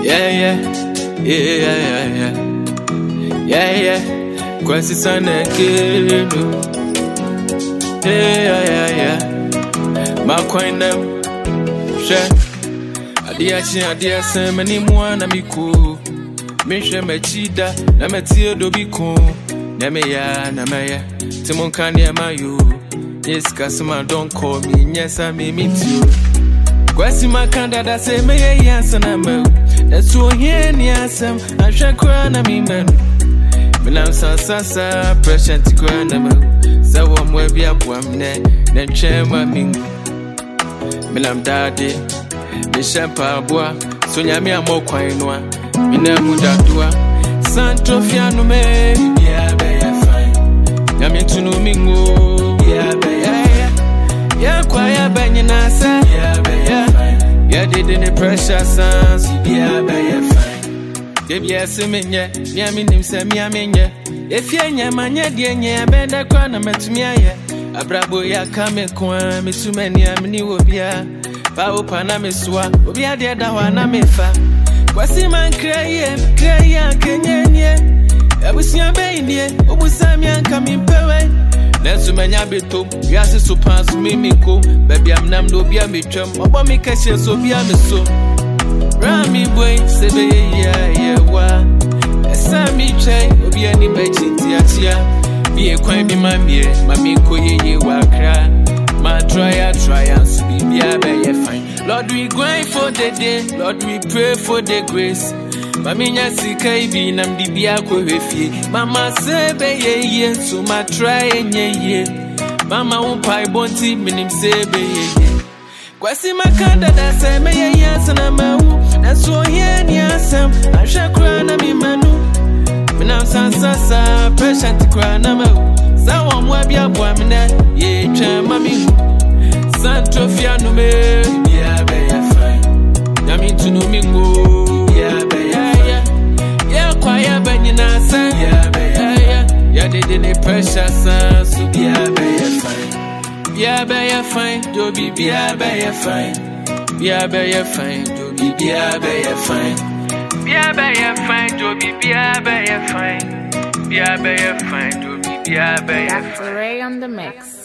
Yeah. Kwasi sana kedo. Yeah. Makwenda. She. Adia se mani mwana miku. Mishe mechida na metie dobiko. Nemeya. Timonkani amayo. Yes, customer don't call me. Yes, I me meet you. Kwasi makanda da se meye yansa na mo. That's what here ni asam. I shakwa na mi man. Minam sa pressure to go na mo. Sa wa mwebi abwam ne. Nen chema mingu. Minam daddy. Mi shempa abwa. So nyami amo kwa inwa. Minamu dadua. Santo fianu me. Yeah, be fine. Nyami tunu mingu. Yeah, quiet bang in asa. Yeah, did any pressure sans. Yeah, fine. Give yes, a minute. Yamin send me a minute. If you're mania, dear, bend a corner, met me. A brabo ya come kwa me too many amini wobia. Pao panamiswa, wobia dear dawana mefa. Kwasi man cry, Kenya. I was your baby, Obusamian coming pewe. Nesu menya beto, yasi so pass mimiko. Baby I'm nam do bia me twam, obo me kase so bia me so. Rami boy, sebe yeah wa. Esa mi chai, obi ani mechiti atia. Be kwan bi mami ko ye wa kra. Ma try so bia be fine. Lord we grind for the day, Lord we pray for the grace. Mami nyasika ibi nam di bia ko hwefie. Mama sebe ye so ma try nye. Mama umpai bonti minim sebe ye. Kwasi makanda da se me ye yansa na mawu. Na so ye ni asam ashakra na mi manu. Minam sa pressure to cry na mawu. Sa wa mwa bia bwa mine ye twa mami. Santo fianu me bia be fine. Nyami tunu mingo. Quiet bang in asa. Yeah, they didn't pressure sans. So be fine. Be fine. Do be fine. Be fine. Do be fine. Be fine. Do be fine. Be fine. Do be Dr. Ray on the mix.